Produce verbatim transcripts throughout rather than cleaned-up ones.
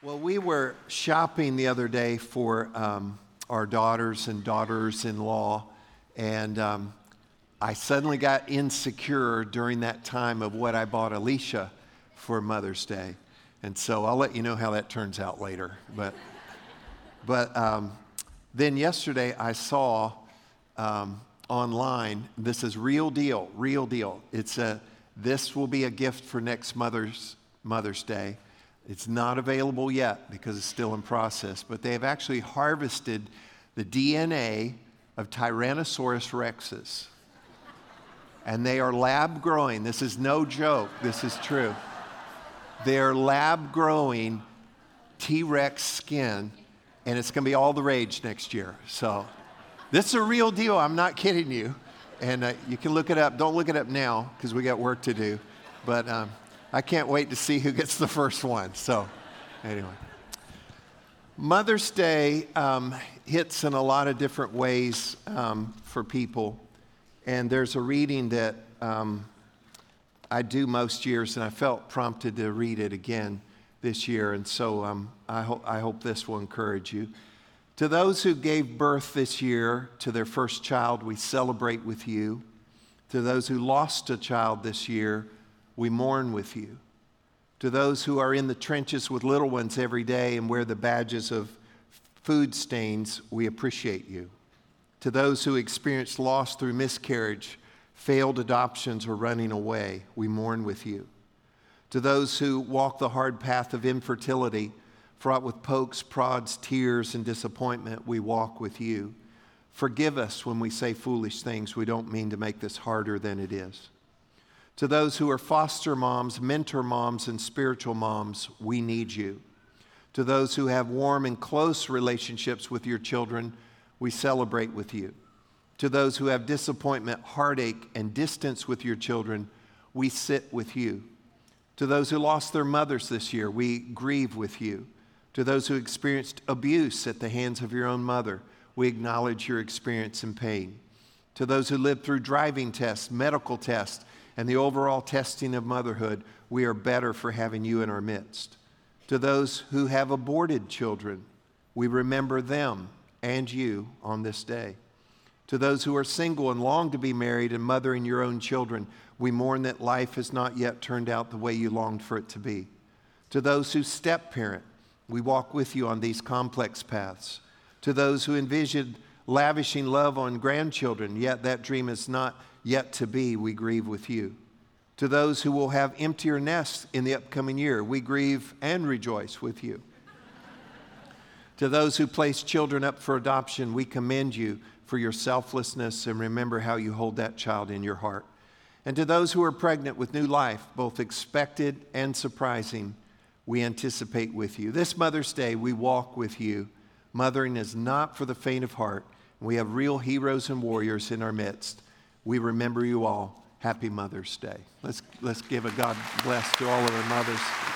Well, we were shopping the other day for um, our daughters and daughters-in-law, and um, I suddenly got insecure during that time of what I bought Alicia for Mother's Day. And so I'll let you know how that turns out later. But but um, then yesterday I saw um, online, this is real deal, real deal. It's a, this will be a gift for next Mother's, Mother's Day. It's not available yet because it's still in process, but they have actually harvested the D N A of Tyrannosaurus rexes. And they are lab growing. This is no joke. This is true. They are lab growing T-Rex skin, and it's going to be all the rage next year. So this is a real deal. I'm not kidding you. And uh, you can look it up. Don't look it up now because we got work to do. But um, I can't wait to see who gets the first one. So anyway. Mother's Day um, hits in a lot of different ways um, for people. And there's a reading that um, I do most years, and I felt prompted to read it again this year. And so um, I, ho- I hope this will encourage you. To those who gave birth this year to their first child, we celebrate with you. To those who lost a child this year, we mourn with you. To those who are in the trenches with little ones every day and wear the badges of food stains, we appreciate you. To those who experience loss through miscarriage, failed adoptions, or running away, we mourn with you. To those who walk the hard path of infertility, fraught with pokes, prods, tears, and disappointment, we walk with you. Forgive us when we say foolish things. We don't mean to make this harder than it is. To those who are foster moms, mentor moms, and spiritual moms, we need you. To those who have warm and close relationships with your children, we celebrate with you. To those who have disappointment, heartache, and distance with your children, we sit with you. To those who lost their mothers this year, we grieve with you. To those who experienced abuse at the hands of your own mother, we acknowledge your experience and pain. To those who lived through driving tests, medical tests, and the overall testing of motherhood, we are better for having you in our midst. To those who have aborted children, we remember them and you on this day. To those who are single and long to be married and mothering your own children, we mourn that life has not yet turned out the way you longed for it to be. To those who step-parent, we walk with you on these complex paths. To those who envisioned lavishing love on grandchildren, yet that dream is not yet to be, we grieve with you. To those who will have emptier nests in the upcoming year, we grieve and rejoice with you. To those who place children up for adoption, we commend you for your selflessness and remember how you hold that child in your heart. And to those who are pregnant with new life, both expected and surprising, we anticipate with you. This Mother's Day, we walk with you. Mothering is not for the faint of heart. We have real heroes and warriors in our midst. We remember you all. Happy Mother's Day. Let's, let's give a God bless to all of our mothers.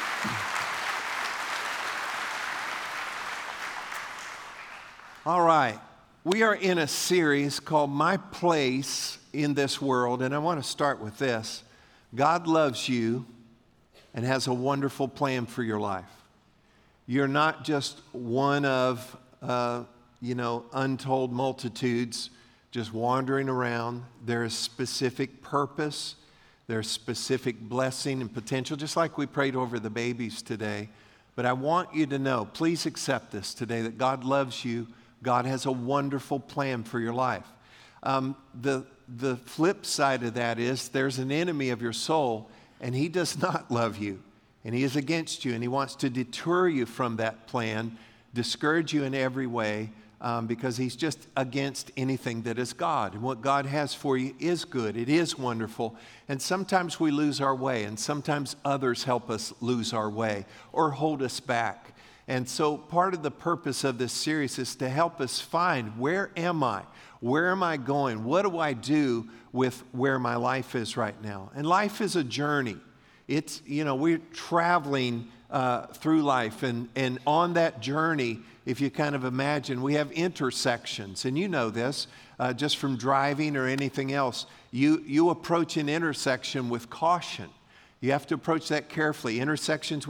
All right. We are in a series called My Place in This World, and I want to start with this. God loves you and has a wonderful plan for your life. You're not just one of, uh, you know, untold multitudes just wandering around. There is specific purpose. There's specific blessing and potential, just like we prayed over the babies today. But I want you to know, please accept this today, that God loves you. God has a wonderful plan for your life. Um, the, the flip side of that is there's an enemy of your soul, and he does not love you, and he is against you, and he wants to deter you from that plan, discourage you in every way, um, because he's just against anything that is God. And what God has for you is good. It is wonderful. And sometimes we lose our way, and sometimes others help us lose our way or hold us back. And so part of the purpose of this series is to help us find, where am I? Where am I going? What do I do with where my life is right now? And life is a journey. It's, you know, we're traveling uh, through life. And, and on that journey, if you kind of imagine, we have intersections. And you know this, uh, just from driving or anything else. You, you approach an intersection with caution. You have to approach that carefully. Intersections with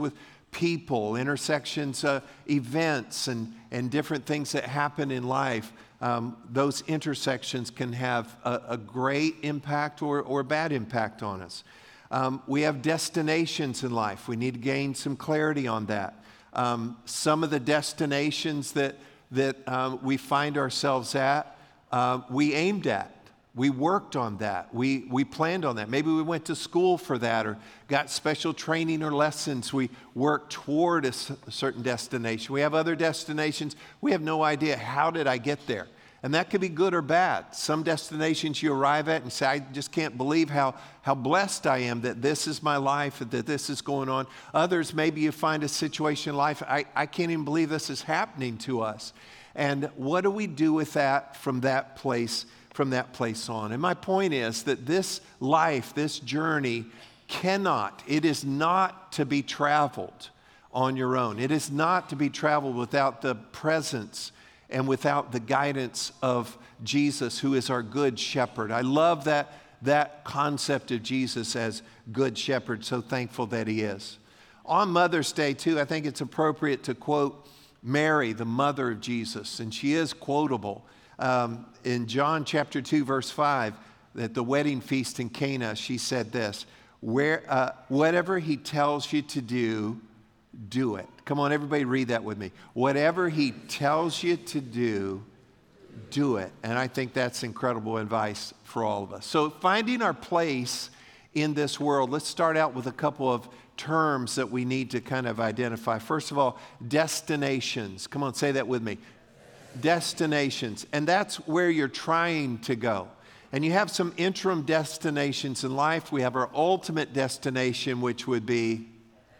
people, intersections, uh, events, and, and different things that happen in life. Um, those intersections can have a, a great impact or, or a bad impact on us. Um, we have destinations in life. We need to gain some clarity on that. Um, some of the destinations that, that um, we find ourselves at, uh, we aimed at. We worked on that. We, we planned on that. Maybe we went to school for that or got special training or lessons. We worked toward a, s- a certain destination. We have other destinations. We have no idea, how did I get there? And that could be good or bad. Some destinations you arrive at and say, I just can't believe how, how blessed I am that this is my life, that this is going on. Others, maybe you find a situation in life, I, I can't even believe this is happening to us. And what do we do with that from that place from that place on? And my point is that this life, this journey cannot, it is not to be traveled on your own. It is not to be traveled without the presence and without the guidance of Jesus, who is our good shepherd. I love that, that concept of Jesus as good shepherd, so thankful that he is. On Mother's Day, too, I think it's appropriate to quote Mary, the mother of Jesus, and she is quotable. Um, in John chapter two, verse five, at the wedding feast in Cana, she said this, Where, uh, whatever he tells you to do, do it. Come on, everybody read that with me. Whatever he tells you to do, do it. And I think that's incredible advice for all of us. So finding our place in this world, let's start out with a couple of terms that we need to kind of identify. First of all, destinations. Come on, say that with me. Destinations. And that's where you're trying to go. And you have some interim destinations in life. We have our ultimate destination, which would be,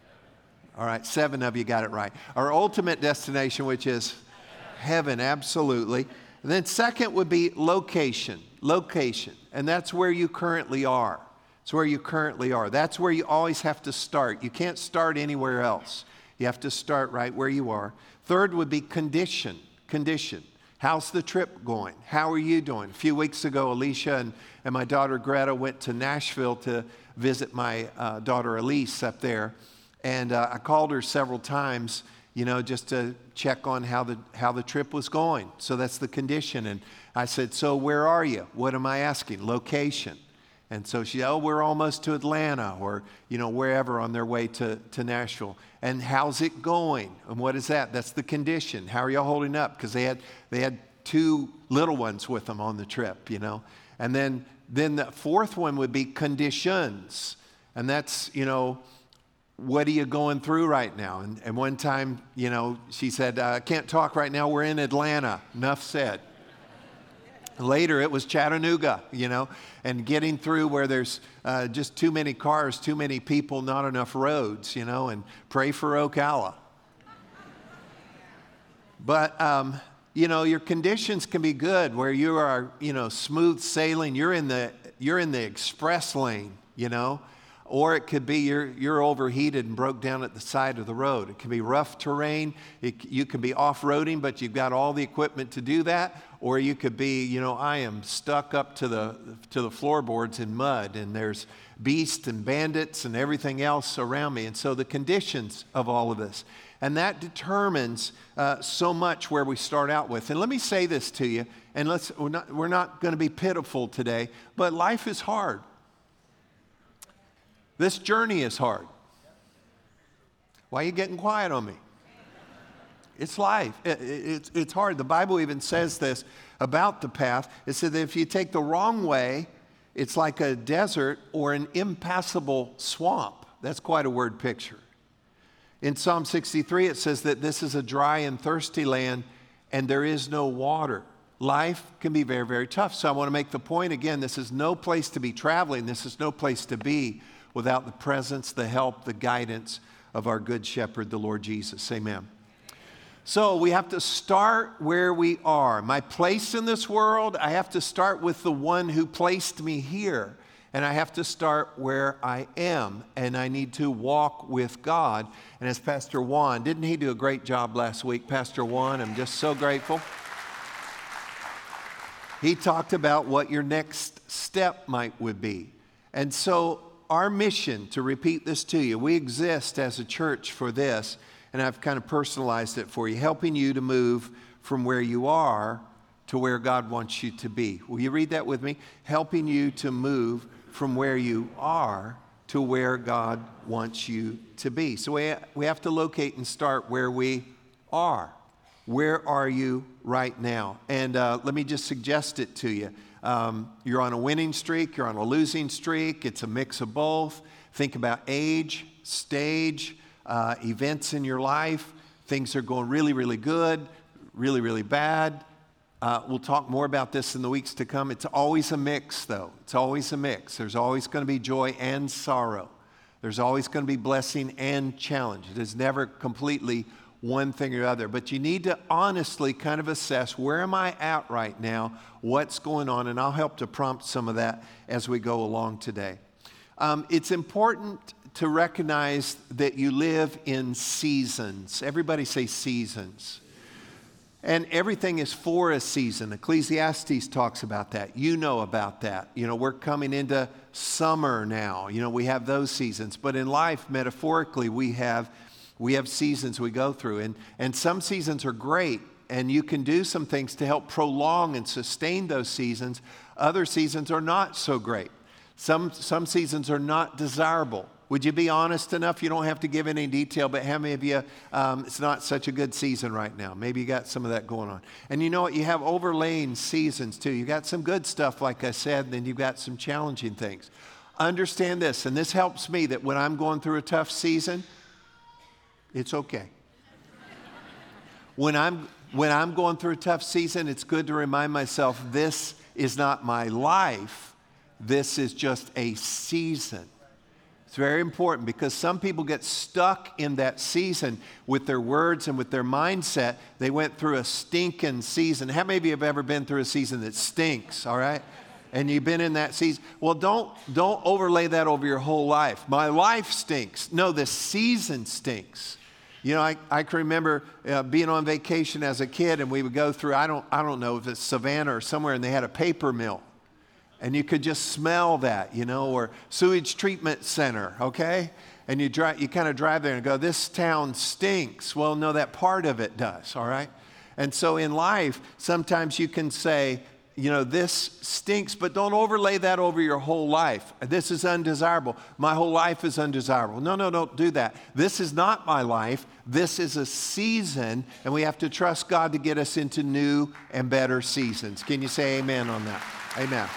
all right, seven of you got it right. Our ultimate destination, which is heaven, absolutely. And then second would be location, location. And that's where you currently are. It's where you currently are. That's where you always have to start. You can't start anywhere else. You have to start right where you are. Third would be condition. Condition. How's the trip going? How are you doing? A few weeks ago, Alicia and, and my daughter Greta went to Nashville to visit my uh, daughter Elise up there. And uh, I called her several times, you know, just to check on how the, how the trip was going. So that's the condition. And I said, so where are you? What am I asking? Location. And so she, oh, we're almost to Atlanta or, you know, wherever on their way to, to Nashville. And how's it going? And what is that? That's the condition. How are y'all holding up? Because they had, they had two little ones with them on the trip, you know. And then, then the fourth one would be conditions. And that's, you know, what are you going through right now? And, and one time, you know, she said, I can't talk right now. We're in Atlanta. Enough said. Later, it was Chattanooga, you know, and getting through where there's uh, just too many cars, too many people, not enough roads, you know, and pray for Ocala. But, um, you know, your conditions can be good where you are, you know, smooth sailing. You're in the, you're in the express lane, you know, or it could be you're, you're overheated and broke down at the side of the road. It can be rough terrain. It, you can be off-roading, but you've got all the equipment to do that. Or you could be, you know, I am stuck up to the to the floorboards in mud, and there's beasts and bandits and everything else around me. And so the conditions of all of this. And that determines uh, so much where we start out with. And let me say this to you, and let's we're not, we're not going to be pitiful today, but life is hard. This journey is hard. Why are you getting quiet on me? It's life. It, it, it's, it's hard. The Bible even says this about the path. It said that if you take the wrong way, it's like a desert or an impassable swamp. That's quite a word picture. In Psalm sixty-three, it says that this is a dry and thirsty land and there is no water. Life can be very, very tough. So I want to make the point again, this is no place to be traveling. This is no place to be without the presence, the help, the guidance of our good shepherd, the Lord Jesus. Amen. So we have to start where we are. My place in this world, I have to start with the one who placed me here. And I have to start where I am. And I need to walk with God. And as Pastor Juan, didn't he do a great job last week? Pastor Juan, I'm just so grateful. He talked about what your next step might would be. And so our mission, to repeat this to you, we exist as a church for this, and I've kind of personalized it for you, helping you to move from where you are to where God wants you to be. Will you read that with me? Helping you to move from where you are to where God wants you to be. So we, we have to locate and start where we are. Where are you right now? And uh, let me just suggest it to you. Um, you're on a winning streak, you're on a losing streak, it's a mix of both. Think about age, stage, uh, events in your life. Things are going really, really good, really, really bad. Uh, we'll talk more about this in the weeks to come. It's always a mix, though. It's always a mix. There's always going to be joy and sorrow. There's always going to be blessing and challenge. It is never completely one thing or other. But you need to honestly kind of assess, where am I at right now? What's going on? And I'll help to prompt some of that as we go along today. Um, it's important to recognize that you live in seasons. Everybody say seasons. And everything is for a season. Ecclesiastes talks about that. You know about that. You know, we're coming into summer now. You know, we have those seasons. But in life, metaphorically, we have we have seasons we go through. And, and some seasons are great, and you can do some things to help prolong and sustain those seasons. Other seasons are not so great. Some, some seasons are not desirable. Would you be honest enough? You don't have to give any detail, but how many of you, um, it's not such a good season right now? Maybe you got some of that going on. And you know what? You have overlaying seasons too. You got some good stuff, like I said, and then you've got some challenging things. Understand this, and this helps me, that when I'm going through a tough season, it's okay. When I'm, when I'm going through a tough season, it's good to remind myself, this is not my life. This is just a season. It's very important, because some people get stuck in that season with their words and with their mindset. They went through a stinking season. How many of you have ever been through a season that stinks, all right? And you've been in that season. Well, don't, don't overlay that over your whole life. My life stinks. No, the season stinks. You know, I, I can remember uh, being on vacation as a kid, and we would go through, I don't, I don't know if it's Savannah or somewhere, and they had a paper mill. And you could just smell that, you know, or sewage treatment center, okay? And you drive, you kind of drive there and go, this town stinks. Well, no, that part of it does, all right? And so in life, sometimes you can say, you know, this stinks, but don't overlay that over your whole life. This is undesirable. My whole life is undesirable. No, no, don't do that. This is not my life. This is a season, and we have to trust God to get us into new and better seasons. Can you say amen on that? Amen.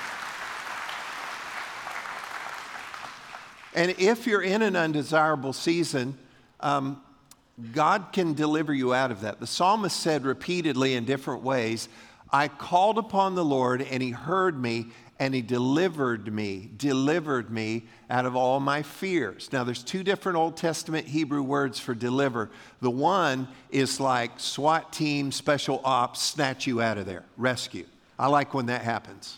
And if you're in an undesirable season, um, God can deliver you out of that. The psalmist said repeatedly in different ways, I called upon the Lord, and he heard me, and he delivered me, delivered me out of all my fears. Now, there's two different Old Testament Hebrew words for deliver. The one is like SWAT team, special ops, snatch you out of there, rescue. I like when that happens.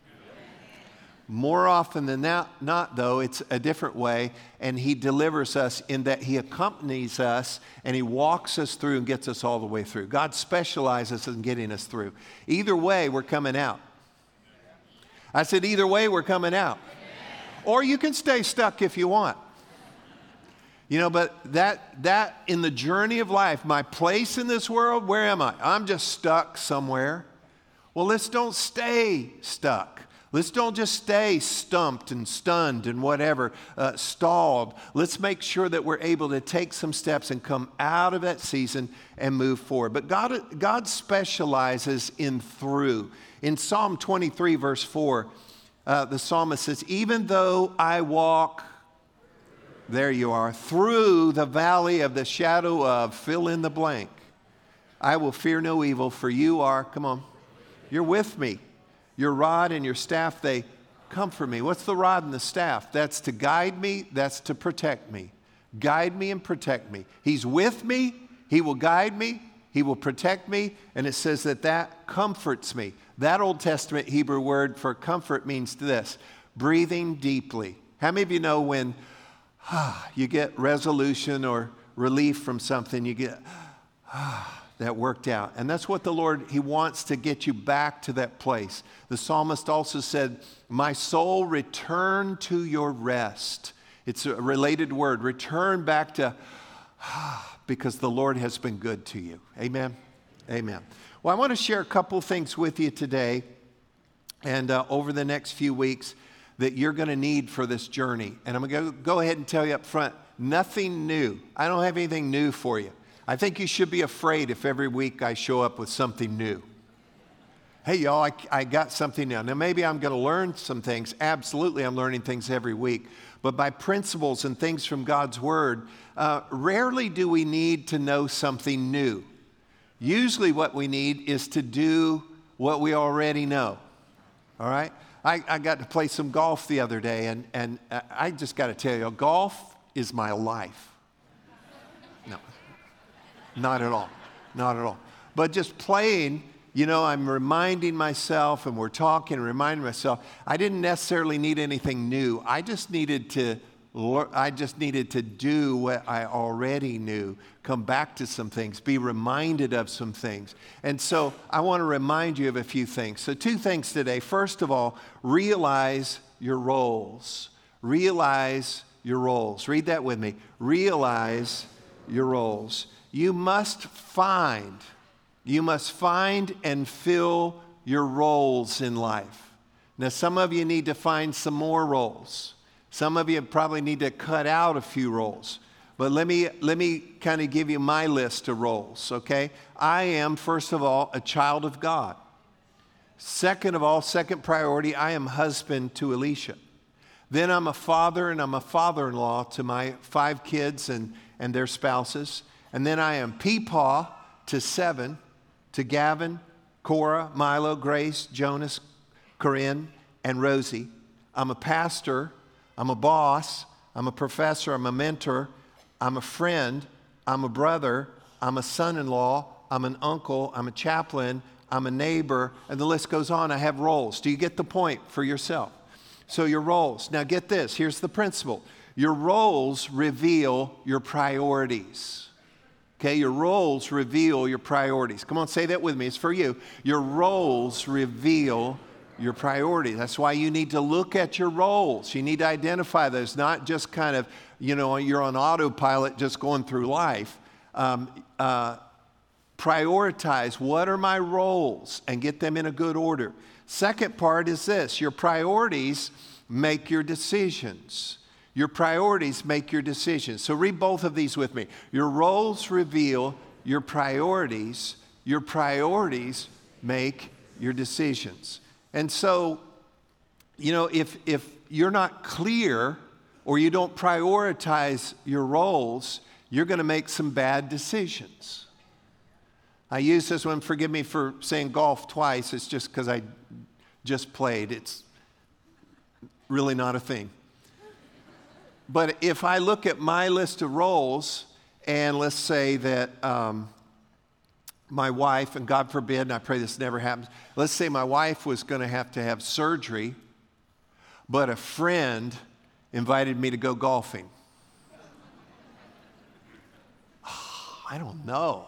More often than that, not though, it's a different way, and he delivers us in that he accompanies us and he walks us through and gets us all the way through. God specializes in getting us through. Either way, we're coming out. I said either way, we're coming out. Or you can stay stuck if you want. You know, but that, that in the journey of life, my place in this world, where am I? I'm just stuck somewhere. Well, let's don't stay stuck. Let's don't just stay stumped and stunned and whatever, uh, stalled. Let's make sure that we're able to take some steps and come out of that season and move forward. But God, God specializes in through. In Psalm twenty-three, verse four, uh, the psalmist says, even though I walk, there you are, through the valley of the shadow of, fill in the blank, I will fear no evil, for you are, come on, you're with me. Your rod and your staff, they comfort me. What's the rod and the staff? That's to guide me. That's to protect me. Guide me and protect me. He's with me. He will guide me. He will protect me. And it says that that comforts me. That Old Testament Hebrew word for comfort means this, breathing deeply. How many of you know when ah, you get resolution or relief from something, you get, ah, that worked out. And that's what the Lord, He wants to get you back to that place. The psalmist also said, my soul, return to your rest. It's a related word, return back to, because the Lord has been good to you. Amen? Amen. Well, I want to share a couple things with you today and uh, over the next few weeks that you're going to need for this journey. And I'm going to go ahead and tell you up front, nothing new. I don't have anything new for you. I think you should be afraid if every week I show up with something new. Hey, y'all, I, I got something new. Now, maybe I'm going to learn some things. Absolutely, I'm learning things every week. But by principles and things from God's Word, uh, rarely do we need to know something new. Usually what we need is to do what we already know. All right? I, I got to play some golf the other day, and, and I just got to tell you, golf is my life. No. Not at all. Not at all. But just playing, you know, I'm reminding myself, and we're talking and reminding myself, I didn't necessarily need anything new. I just needed to I just needed to do what I already knew, come back to some things, be reminded of some things. And so I want to remind you of a few things. So two things today. First of all, realize your roles. Realize your roles. Read that with me. Realize your roles. You must find, you must find and fill your roles in life. Now, some of you need to find some more roles. Some of you probably need to cut out a few roles. But let me, let me kind of give you my list of roles, okay? I am, first of all, a child of God. Second of all, second priority, I am husband to Alicia. Then I'm a father and I'm a father-in-law to my five kids and, and their spouses. And then I am peepaw to seven, to Gavin, Cora, Milo, Grace, Jonas, Corinne, and Rosie. I'm a pastor. I'm a boss. I'm a professor. I'm a mentor. I'm a friend. I'm a brother. I'm a son-in-law. I'm an uncle. I'm a chaplain. I'm a neighbor. And the list goes on. I have roles. Do you get the point for yourself? So your roles. Now get this. Here's the principle. Your roles reveal your priorities. Okay, your roles reveal your priorities. Come on, say that with me. It's for you. Your roles reveal your priorities. That's why you need to look at your roles. You need to identify those, not just kind of, you know, you're on autopilot just going through life. Um, uh, prioritize, what are my roles, and get them in a good order. Second part is this, your priorities make your decisions. Your priorities make your decisions. So read both of these with me. Your roles reveal your priorities. Your priorities make your decisions. And so, you know, if, if you're not clear or you don't prioritize your roles, you're going to make some bad decisions. I use this one, forgive me for saying golf twice. It's just because I just played. It's really not a thing. But if I look at my list of roles, and let's say that um, my wife, and God forbid, and I pray this never happens, let's say my wife was going to have to have surgery, but a friend invited me to go golfing. Oh, I don't know.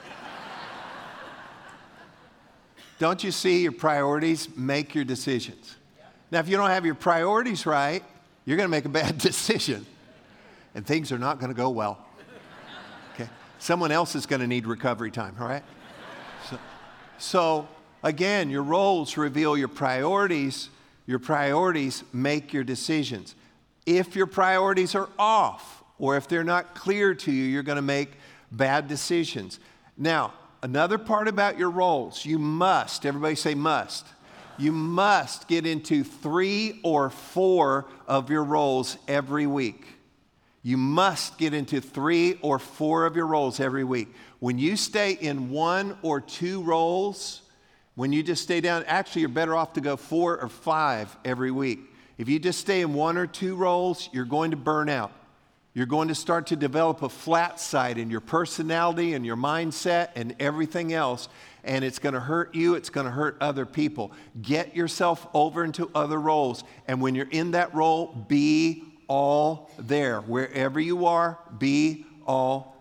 Don't you see your priorities make your decisions? Now, if you don't have your priorities right, you're going to make a bad decision, and things are not going to go well. Okay? Someone else is going to need recovery time, all right? So, so, again, your roles reveal your priorities. Your priorities make your decisions. If your priorities are off, or if they're not clear to you, you're going to make bad decisions. Now, another part about your roles, you must, everybody say must. You must get into three or four of your roles every week. You must get into three or four of your roles every week. When you stay in one or two roles, when you just stay down, actually you're better off to go four or five every week. If you just stay in one or two roles, you're going to burn out. You're going to start to develop a flat side in your personality and your mindset and everything else, and it's going to hurt you, it's going to hurt other people. Get yourself over into other roles, and when you're in that role, be all there. Wherever you are, be all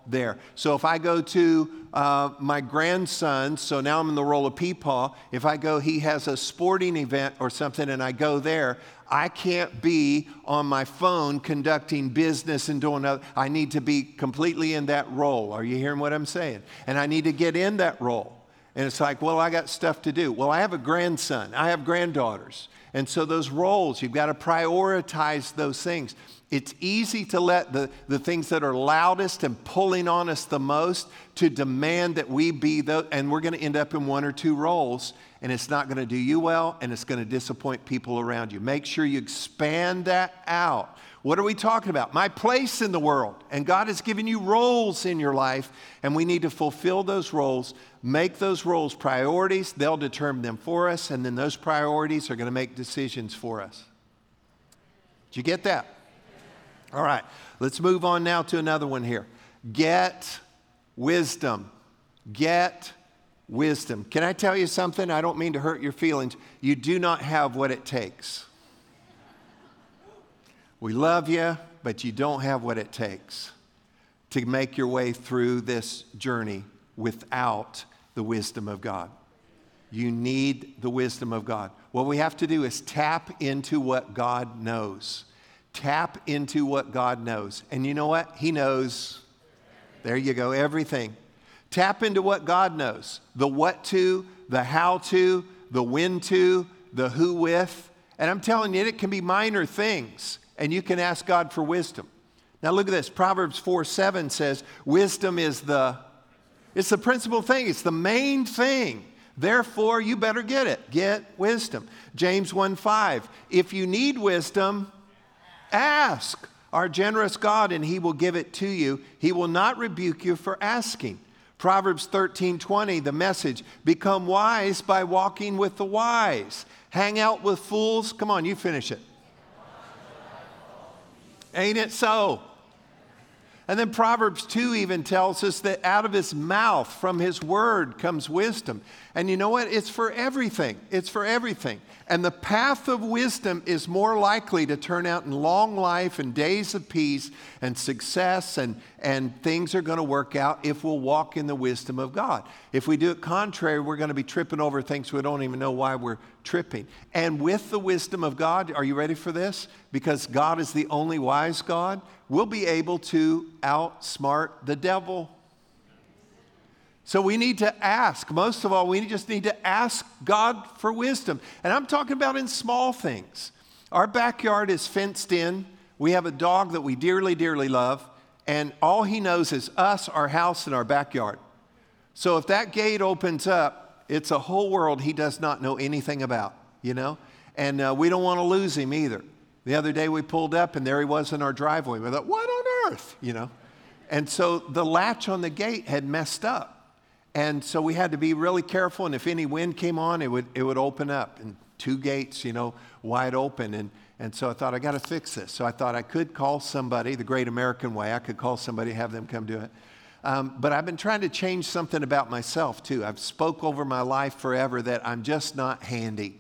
there. So if I go to uh, my grandson, so now I'm in the role of Peepaw, if I go, he has a sporting event or something and I go there, I can't be on my phone conducting business and doing other. I need to be completely in that role. Are you hearing what I'm saying? And I need to get in that role. And it's like, well, I got stuff to do. Well, I have a grandson. I have granddaughters. And so those roles, you've got to prioritize those things. It's easy to let the, the things that are loudest and pulling on us the most to demand that we be those, and we're going to end up in one or two roles, and it's not going to do you well, and it's going to disappoint people around you. Make sure you expand that out. What are we talking about? My place in the world. And God has given you roles in your life, and we need to fulfill those roles, make those roles priorities. They'll determine them for us, and then those priorities are going to make decisions for us. Did you get that? All right, let's move on now to another one here. Get wisdom. Get wisdom. Can I tell you something? I don't mean to hurt your feelings. You do not have what it takes. We love you, but you don't have what it takes to make your way through this journey without the wisdom of God. You need the wisdom of God. What we have to do is tap into what God knows. Tap into what God knows. And you know what? He knows, there you go, everything. Tap into what God knows. The what to, the how to, the when to, the who with. And I'm telling you, it can be minor things. And you can ask God for wisdom. Now look at this. Proverbs four seven says, wisdom is the, it's the principal thing. It's the main thing. Therefore, you better get it. Get wisdom. James one five, if you need wisdom, ask our generous God and he will give it to you. He will not rebuke you for asking. Proverbs thirteen twenty, the Message, become wise by walking with the wise. Hang out with fools. Come on, you finish it. Ain't it so? And then Proverbs two even tells us that out of his mouth, from his word, comes wisdom. And you know what? It's for everything. It's for everything. And the path of wisdom is more likely to turn out in long life and days of peace and success, and, and things are going to work out if we'll walk in the wisdom of God. If we do it contrary, we're going to be tripping over things we don't even know why we're tripping. And with the wisdom of God, are you ready for this? Because God is the only wise God, we'll be able to outsmart the devil. So we need to ask. Most of all, we just need to ask God for wisdom. And I'm talking about in small things. Our backyard is fenced in. We have a dog that we dearly, dearly love. And all he knows is us, our house, and our backyard. So if that gate opens up, it's a whole world he does not know anything about, you know? And uh, we don't want to lose him either. The other day we pulled up and there he was in our driveway. We thought, what on earth, you know? And so the latch on the gate had messed up. And so we had to be really careful, and if any wind came on, it would it would open up, and two gates, you know, wide open. And, and so I thought, I got to fix this. So I thought I could call somebody, the great American way. I could call somebody, have them come do it. Um, but I've been trying to change something about myself, too. I've spoke over my life forever that I'm just not handy.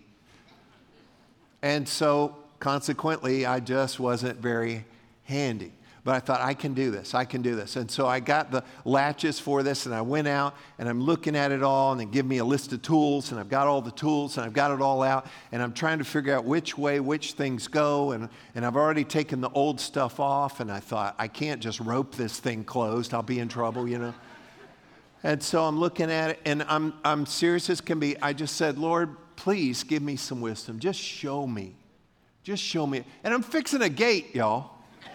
And so, consequently, I just wasn't very handy. But I thought, I can do this, I can do this. And so I got the latches for this, and I went out, and I'm looking at it all, and they give me a list of tools, and I've got all the tools, and I've got it all out, and I'm trying to figure out which way which things go, and, and I've already taken the old stuff off, and I thought, I can't just rope this thing closed, I'll be in trouble, you know. And so I'm looking at it, and I'm, I'm serious as can be. I just said, Lord, please give me some wisdom. Just show me. Just show me. And I'm fixing a gate, y'all.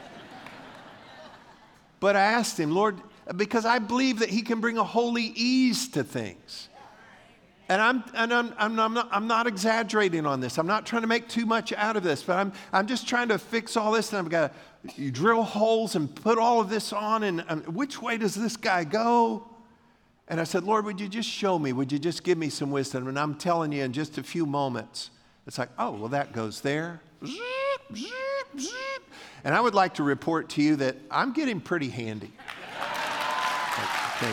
But I asked him, Lord, because I believe that he can bring a holy ease to things. And I'm and I'm I'm, I'm not I'm not exaggerating on this. I'm not trying to make too much out of this, but I'm I'm just trying to fix all this, and I've got to drill holes and put all of this on, and um, which way does this guy go? And I said, Lord, would you just show me? Would you just give me some wisdom? And I'm telling you, in just a few moments, it's like, oh, well, that goes there. And I would like to report to you that I'm getting pretty handy. Okay.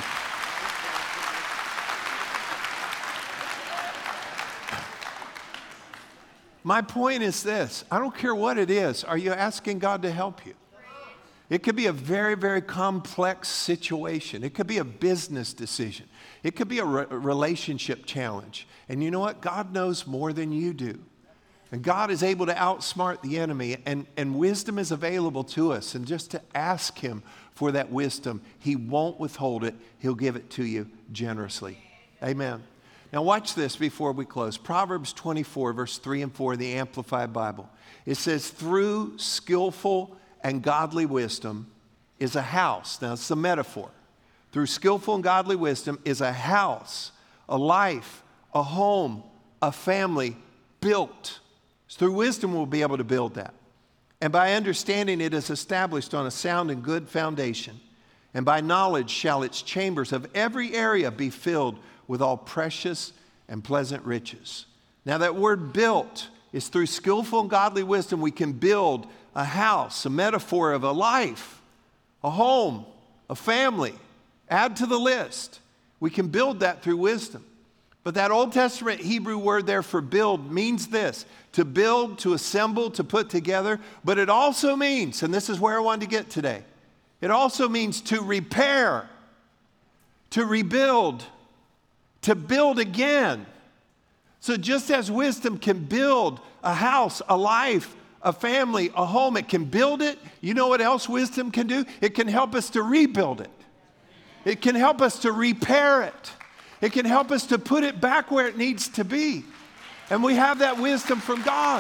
My point is this. I don't care what it is. Are you asking God to help you? It could be a very, very complex situation. It could be a business decision. It could be a re- relationship challenge. And you know what? God knows more than you do. And God is able to outsmart the enemy, and, and wisdom is available to us. And just to ask him for that wisdom, he won't withhold it. He'll give it to you generously. Amen. Now watch this before we close. Proverbs twenty-four, verse three and four, the Amplified Bible. It says, through skillful and godly wisdom is a house. Now it's a metaphor. Through skillful and godly wisdom is a house, a life, a home, a family built. Through wisdom we'll be able to build that. And by understanding it is established on a sound and good foundation. And by knowledge shall its chambers of every area be filled with all precious and pleasant riches. Now that word built is through skillful and godly wisdom we can build a house, a metaphor of a life, a home, a family. Add to the list. We can build that through wisdom. But that Old Testament Hebrew word there for build means this: to build, to assemble, to put together. But it also means, and this is where I wanted to get today, it also means to repair, to rebuild, to build again. So just as wisdom can build a house, a life, a family, a home, it can build it. You know what else wisdom can do? It can help us to rebuild it. It can help us to repair it. It can help us to put it back where it needs to be. And we have that wisdom from God.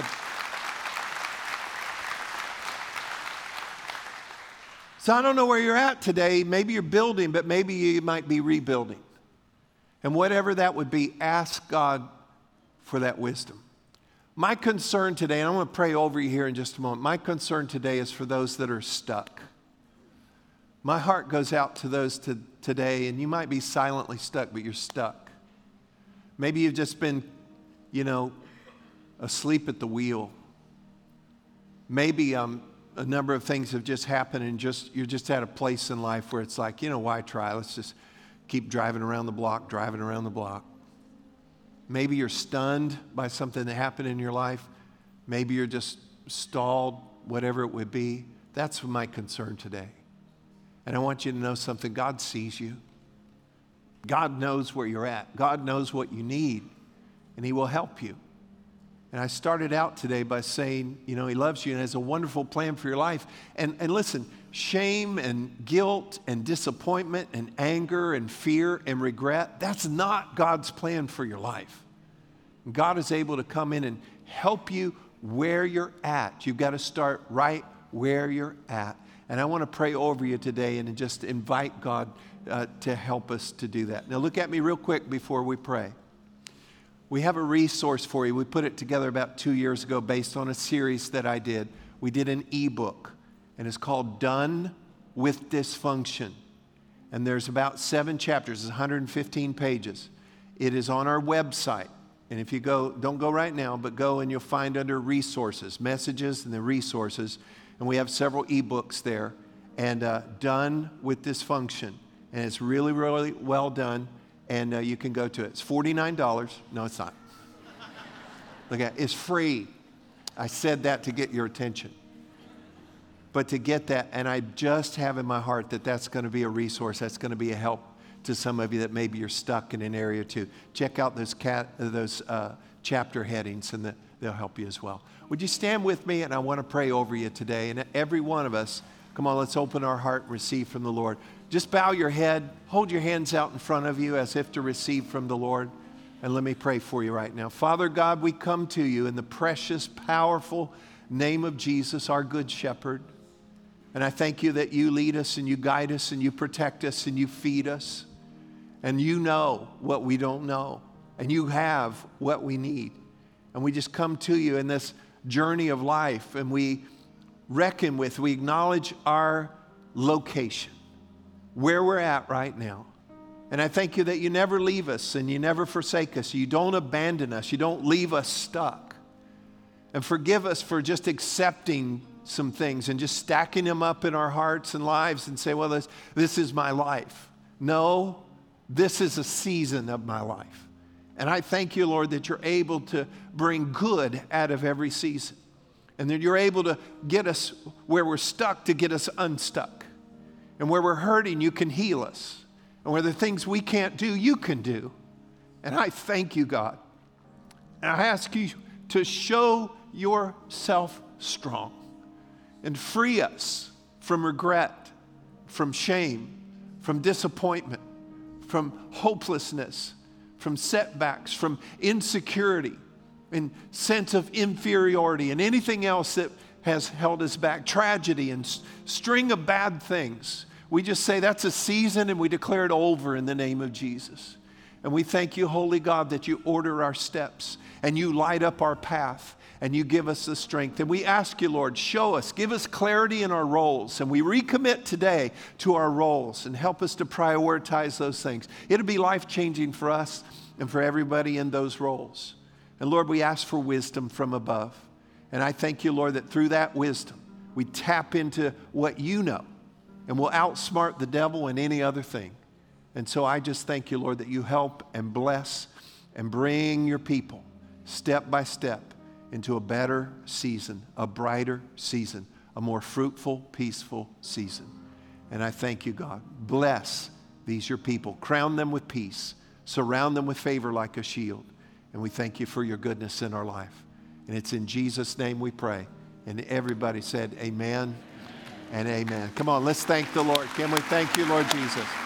So I don't know where you're at today. Maybe you're building, but maybe you might be rebuilding. And whatever that would be, ask God for that wisdom. My concern today, and I'm going to pray over you here in just a moment. My concern today is for those that are stuck. My heart goes out to those to, today, and you might be silently stuck, but you're stuck. Maybe you've just been, you know, asleep at the wheel. Maybe um, a number of things have just happened, and just you're just at a place in life where it's like, you know, why try? Let's just keep driving around the block, driving around the block. Maybe you're stunned by something that happened in your life. Maybe you're just stalled, whatever it would be. That's my concern today. And I want you to know something. God sees you. God knows where you're at. God knows what you need, and he will help you. And I started out today by saying, you know, he loves you and has a wonderful plan for your life. And, and listen, shame and guilt and disappointment and anger and fear and regret, that's not God's plan for your life. God is able to come in and help you where you're at. You've got to start right where you're at. And I want to pray over you today and just invite God uh, to help us to do that. Now look at me real quick before we pray. We have a resource for you. We put it together about two years ago based on a series that I did. We did an ebook, and it's called Done with Dysfunction. And there's about seven chapters, it's one hundred fifteen pages. It is on our website. And if you go, don't go right now, but go and you'll find under resources, messages and the resources. And we have several ebooks there, and uh, Done with Dysfunction. And it's really, really well done, and uh, you can go to it. It's forty-nine dollars. No, it's not. Look at it. It's free. I said that to get your attention. But to get that, and I just have in my heart that that's going to be a resource. That's going to be a help to some of you that maybe you're stuck in an area too. Check out those, cat, those uh, chapter headings, and the, they'll help you as well. Would you stand with me? And I want to pray over you today. And every one of us, come on, let's open our heart and receive from the Lord. Just bow your head, hold your hands out in front of you as if to receive from the Lord. And let me pray for you right now. Father God, we come to you in the precious, powerful name of Jesus, our good shepherd. And I thank you that you lead us and you guide us and you protect us and you feed us. And you know what we don't know. And you have what we need. And we just come to you in this journey of life, and we reckon with, we acknowledge our location, where we're at right now. And I thank you that you never leave us and you never forsake us. You don't abandon us. You don't leave us stuck. And forgive us for just accepting some things and just stacking them up in our hearts and lives and say, well, this, this is my life. No, this is a season of my life. And I thank you, Lord, that you're able to bring good out of every season. And that you're able to get us where we're stuck to get us unstuck. And where we're hurting, you can heal us. And where the things we can't do, you can do. And I thank you, God. And I ask you to show yourself strong and free us from regret, from shame, from disappointment, from hopelessness, from setbacks, from insecurity, and sense of inferiority, and anything else that has held us back, tragedy and string of bad things. We just say that's a season and we declare it over in the name of Jesus. And we thank you, Holy God, that you order our steps and you light up our path and you give us the strength. And we ask you, Lord, show us, give us clarity in our roles. And we recommit today to our roles and help us to prioritize those things. It'll be life-changing for us and for everybody in those roles. And Lord, we ask for wisdom from above. And I thank you, Lord, that through that wisdom, we tap into what you know and we'll outsmart the devil and any other thing. And so I just thank you, Lord, that you help and bless and bring your people step by step into a better season, a brighter season, a more fruitful, peaceful season. And I thank you, God. Bless these your people. Crown them with peace. Surround them with favor like a shield. And we thank you for your goodness in our life. And it's in Jesus' name we pray. And everybody said amen and amen. Come on, let's thank the Lord. Can we thank you, Lord Jesus?